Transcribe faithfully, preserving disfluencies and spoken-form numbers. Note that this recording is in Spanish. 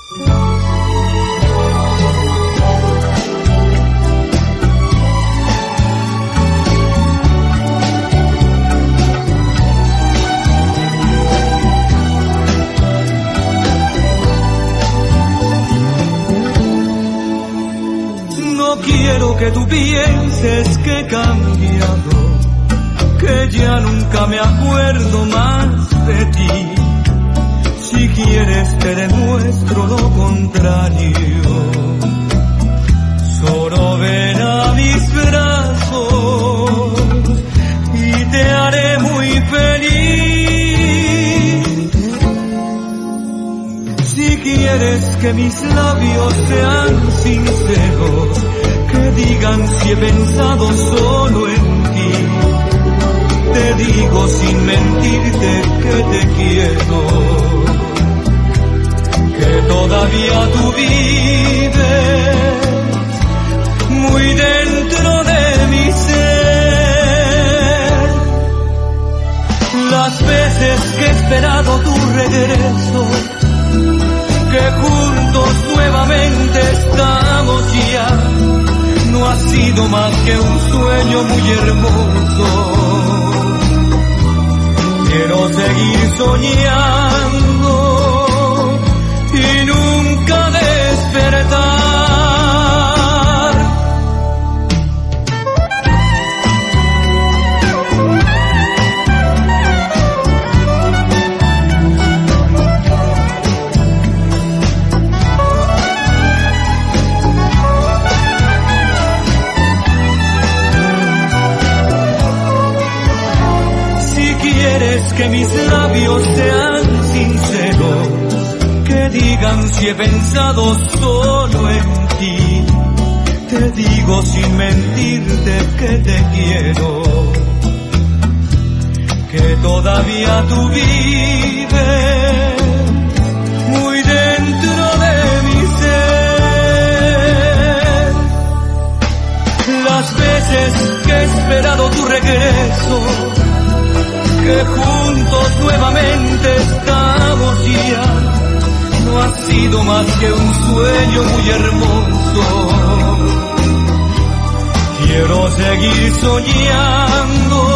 Quiero que tú pienses que he cambiado, que ya nunca me acuerdo más de ti. Si quieres te demuestro lo contrario. Solo ven a mis brazos y te haré muy feliz. Si quieres que mis labios sean sinceros, que digan si he pensado solo en ti, te digo sin mentirte que te quiero, que todavía tú vives muy dentro de mi ser. Las veces que he esperado tu regreso, que juntos nuevamente estamos ya, no ha sido más que un sueño muy hermoso. Quiero seguir soñando y nunca despertar. Que mis labios sean sinceros, que digan si he pensado solo en ti, te digo sin mentirte que te quiero, que todavía tú vives muy dentro de mi ser. Las veces que he esperado tu regreso, que juntos nuevamente estamos ya, no ha sido más que un sueño muy hermoso. Quiero seguir soñando